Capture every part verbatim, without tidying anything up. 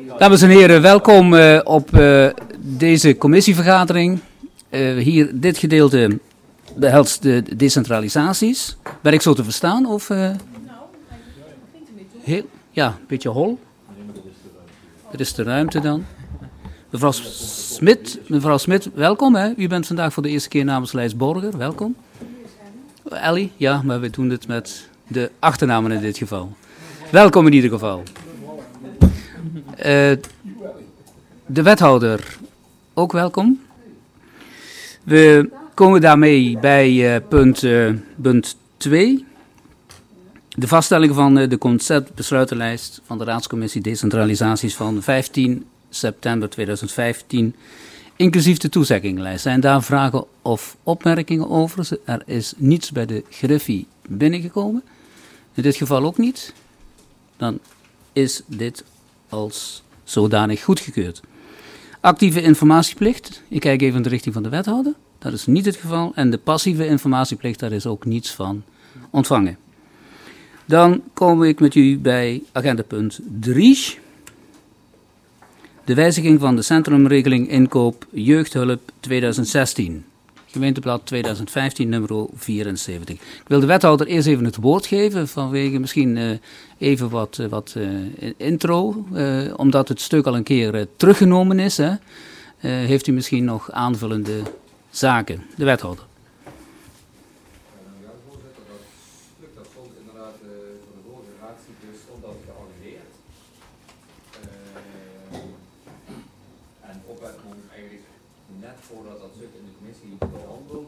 Dames en heren, welkom uh, op uh, deze commissievergadering. Uh, hier, dit gedeelte behelst de decentralisaties. Ben ik zo te verstaan? Of, uh, heel, ja, een beetje hol. Er is de ruimte dan. Mevrouw Smit, mevrouw Smit, welkom. Hè? U bent vandaag voor de eerste keer namens Lijs Borger, welkom. Ellie, ja, maar we doen het met de achternamen in dit geval. Welkom in ieder geval. Uh, de wethouder, ook welkom. We komen daarmee bij uh, punt, uh, punt twee. De vaststelling van uh, de conceptbesluitenlijst van de Raadscommissie Decentralisaties van vijftien september tweeduizend vijftien, inclusief de toezeggingenlijst. Zijn daar vragen of opmerkingen over? Er is niets bij de Griffie binnengekomen. In dit geval ook niet. Dan is dit als zodanig goedgekeurd. Actieve informatieplicht. Ik kijk even in de richting van de wethouder. Dat is niet het geval. En de passieve informatieplicht, daar is ook niets van ontvangen. Dan kom ik met u bij agendapunt drie. De wijziging van de centrumregeling inkoop jeugdhulp tweeduizend zestien. Gemeenteblad tweeduizend vijftien, nummer vierenzeventig. Ik wil de wethouder eerst even het woord geven, vanwege misschien uh, even wat, uh, wat uh, intro. Uh, omdat het stuk al een keer uh, teruggenomen is, hè, uh, heeft u misschien nog aanvullende zaken. De wethouder. Ja, voorzitter, dat stuk dat stond inderdaad uh, voor de vorige raadscyclus stond dat geannuleerd. Uh, en opmerking eigenlijk net voordat dat stuk in de commissie behandeld.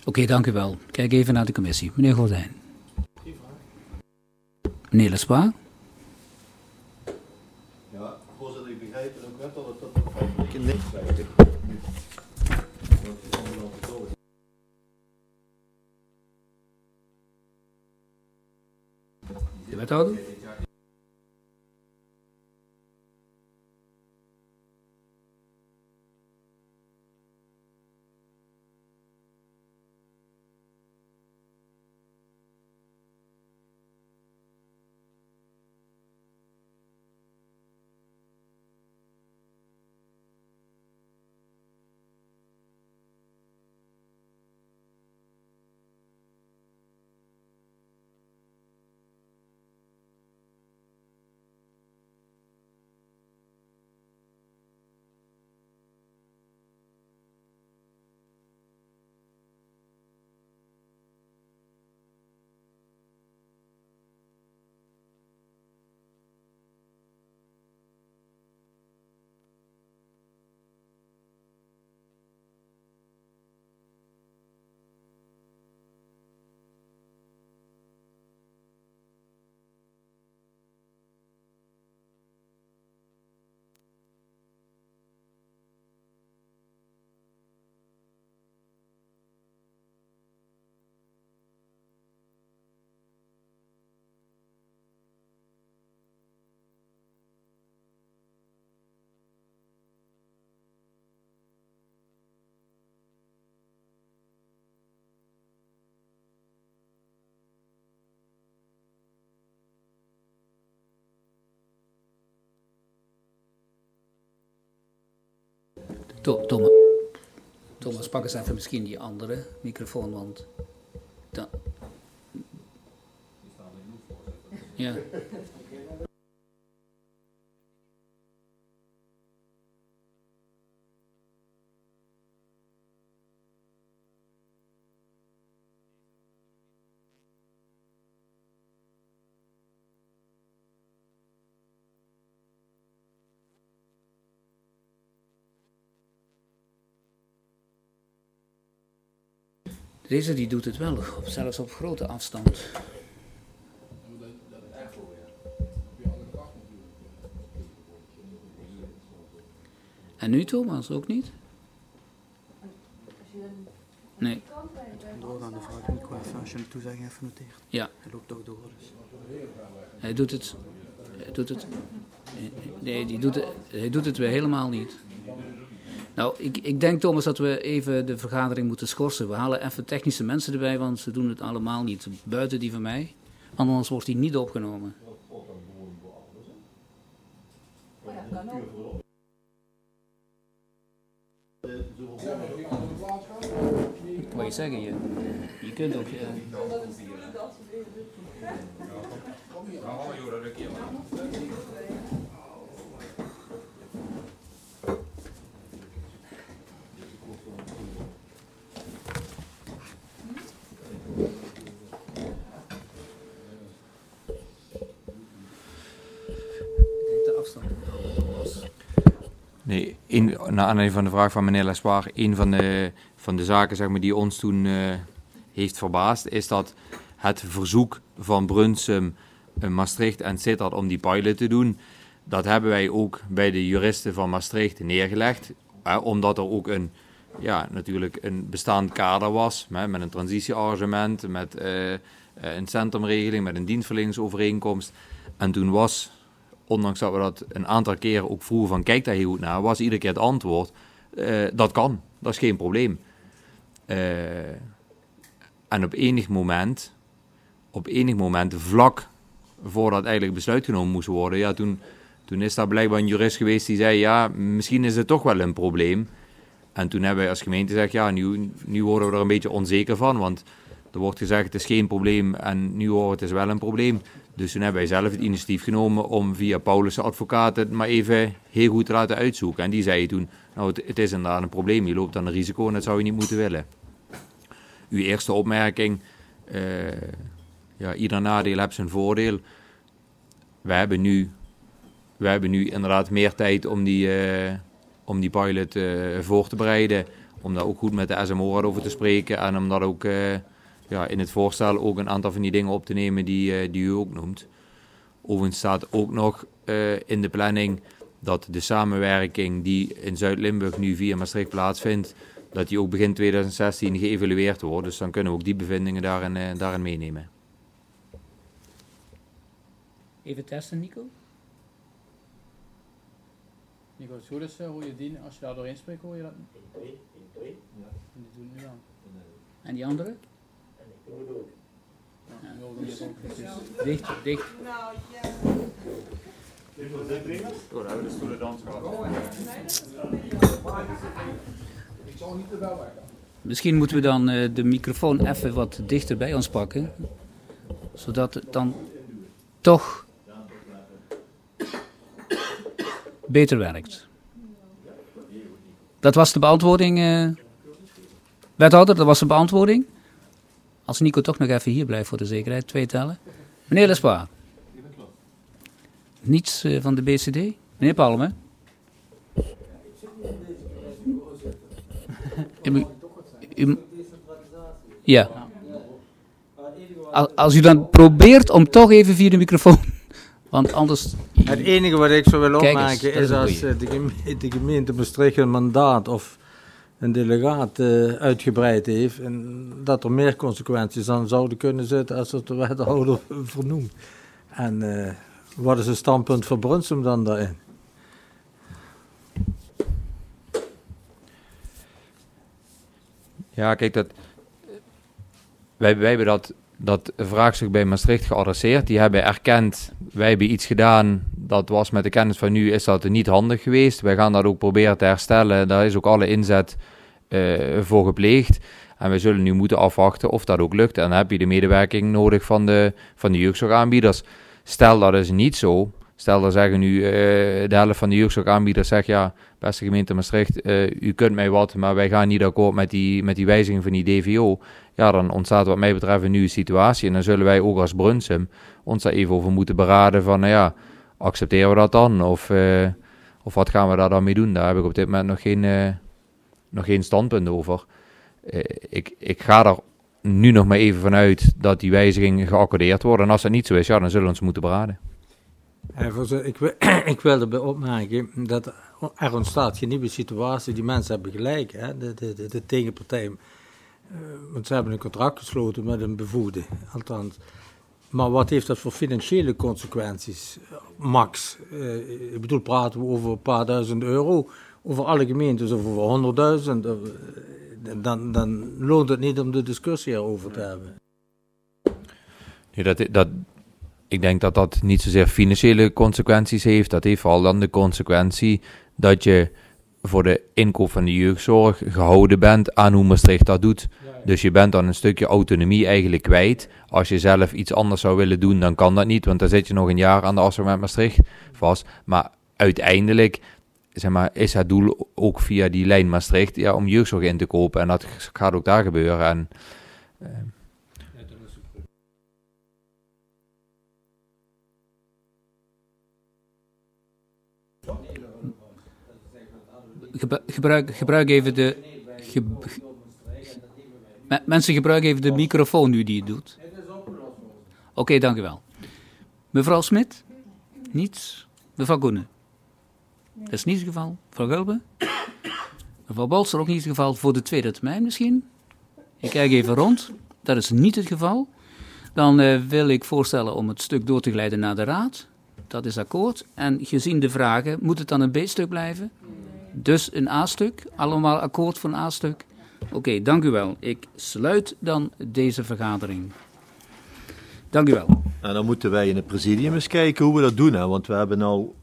okay, dank u wel. Kijk even naar de commissie. Meneer Gordijn. Meneer Lespa. Ja, voorzitter, ik begrijp ook net dat het tot vijf weken niks krijgt. De wethouder. To- Thomas. Thomas, pak eens even misschien die andere microfoon, want... Dan... Ja. Deze die doet het wel, op, zelfs op grote afstand. En nu Thomas, ook niet? Nee. Doorgaan, dan vraag ik Nico even, als je een toezegging even noteert. Ja. Hij loopt toch door, dus. Hij doet het. Hij doet het. Nee, die doet het, hij doet het weer helemaal niet. Nou, ik, ik denk Thomas dat we even de vergadering moeten schorsen. We halen even technische mensen erbij, want ze doen het allemaal niet. Buiten die van mij. Anders wordt die niet opgenomen. Oh ja, kan ook. Ik wou je zeggen, je, je kunt ook... Uh, de afstand was. Nee, in, naar aanleiding van de vraag van meneer Lespaar, een van de, van de zaken zeg maar, die ons toen uh, heeft verbaasd, is dat het verzoek van Brunsum, uh, Maastricht en Sittard om die pilot te doen, dat hebben wij ook bij de juristen van Maastricht neergelegd, uh, omdat er ook een, ja, natuurlijk een bestaand kader was, hè, met een transitiearrangement, met uh, een centrumregeling, met een dienstverleningsovereenkomst. En toen was... Ondanks dat we dat een aantal keren ook vroegen van kijk daar heel goed naar, was iedere keer het antwoord, uh, dat kan, dat is geen probleem. Uh, en op enig moment, op enig moment vlak voordat eigenlijk besluit genomen moest worden, ja, toen, toen is daar blijkbaar een jurist geweest die zei, ja, misschien is het toch wel een probleem. En toen hebben wij als gemeente gezegd, ja, nu, nu worden we er een beetje onzeker van, want er wordt gezegd het is geen probleem en nu horen we het is wel een probleem. Dus toen hebben wij zelf het initiatief genomen om via Paulus' advocaat het maar even heel goed te laten uitzoeken. En die zei toen, nou het, het is inderdaad een probleem, je loopt dan een risico en dat zou je niet moeten willen. Uw eerste opmerking, uh, ja, ieder nadeel heeft zijn voordeel. We hebben nu, we hebben nu inderdaad meer tijd om die, uh, om die pilot uh, voor te bereiden. om daar ook goed met de S M O over te spreken en om dat ook uh, ja, in het voorstel ook een aantal van die dingen op te nemen die, uh, die u ook noemt. Overigens staat ook nog uh, in de planning dat de samenwerking die in Zuid-Limburg nu via Maastricht plaatsvindt, dat die ook begin twintig zestien geëvalueerd wordt. Dus dan kunnen we ook die bevindingen daarin, uh, daarin meenemen. Even testen, Nico. Nico, het goed is, uh, hoe je die, als je daar doorheen spreekt, hoor je dat? één twee, één twee. Ja. En die doen het nu aan. En die andere? En ik doe het ook. Ja, en wil je het ook precies. Dicht, dicht. Nou, ja. Oh, daar hebben we de stoelen dans gehad. Ik zal niet te wel werken. Misschien moeten we dan uh, de microfoon even wat dichter bij ons pakken. Zodat het dan toch beter werkt. Dat was de beantwoording, uh, wethouder, dat was de beantwoording. Als Nico toch nog even hier blijft voor de zekerheid, twee tellen. Meneer Lespoir. Niets uh, van de B C D? Meneer Palme? u, u, ja. Als u dan probeert om toch even via de microfoon, want anders... Het enige wat ik zou willen Kijk opmerken eens, is als de gemeente, de gemeente Maastricht een mandaat of een delegaat uh, uitgebreid heeft en dat er meer consequenties aan zouden kunnen zitten als het de wethouder vernoemt. En uh, wat is het standpunt van Brunsum dan daarin? Ja, kijk, dat, wij, wij hebben dat, dat vraagstuk bij Maastricht geadresseerd. Die hebben erkend, wij hebben iets gedaan, dat was met de kennis van nu, is dat niet handig geweest. Wij gaan dat ook proberen te herstellen. Daar is ook alle inzet uh, voor gepleegd. En wij zullen nu moeten afwachten of dat ook lukt. En dan heb je de medewerking nodig van de, van de jeugdzorgaanbieders. Stel dat is niet zo. Stel dat zeggen nu uh, de helft van de jeugdzorgaanbieders zegt, ja, beste gemeente Maastricht, uh, u kunt mij wat, maar wij gaan niet akkoord met die, met die wijziging van die D V O. Ja, dan ontstaat wat mij betreft een nieuwe situatie. En dan zullen wij ook als Brunsum ons daar even over moeten beraden van, nou ja, accepteren we dat dan? Of, uh, of wat gaan we daar dan mee doen? Daar heb ik op dit moment nog geen, uh, nog geen standpunt over. Uh, ik, ik ga er nu nog maar even vanuit dat die wijzigingen geaccordeerd worden. En als dat niet zo is, ja, dan zullen we ons moeten beraden. Ik, wil, ik wil erbij opmerken dat er ontstaat geen nieuwe situatie. Die mensen hebben gelijk, hè? De, de, de, de tegenpartij. Uh, want ze hebben een contract gesloten met een bevoegde, althans. Maar wat heeft dat voor financiële consequenties? Max, uh, ik bedoel, praten we over een paar duizend euro, over alle gemeentes of over honderdduizend, uh, dan, dan loont het niet om de discussie erover te hebben. Nee, dat, dat, ik denk dat dat niet zozeer financiële consequenties heeft. Dat heeft vooral dan de consequentie dat je voor de inkoop van de jeugdzorg gehouden bent aan hoe Maastricht dat doet. Ja, ja. Dus je bent dan een stukje autonomie eigenlijk kwijt. Als je zelf iets anders zou willen doen, dan kan dat niet. Want dan zit je nog een jaar aan de afspraak met Maastricht vast. Maar uiteindelijk, zeg maar, is het doel ook via die lijn Maastricht, ja, om jeugdzorg in te kopen. En dat gaat ook daar gebeuren. En, uh, Gebruik, gebruik even de... Ge, ge, mensen gebruiken even de microfoon nu die het doet. Oké, okay, dank u wel. Mevrouw Smit? Niets? Mevrouw Koenen? Dat is niet het geval. Mevrouw Gulben? Mevrouw Bolster ook niet het geval. Voor de tweede termijn misschien? Ik kijk even rond. Dat is niet het geval. Dan uh, wil ik voorstellen om het stuk door te glijden naar de raad. Dat is akkoord. En gezien de vragen, moet het dan een B-stuk blijven? Dus een A-stuk, allemaal akkoord voor een A-stuk. Oké, okay, dank u wel. Ik sluit dan deze vergadering. Dank u wel. En dan moeten wij in het presidium eens kijken hoe we dat doen, hè? Want we hebben nou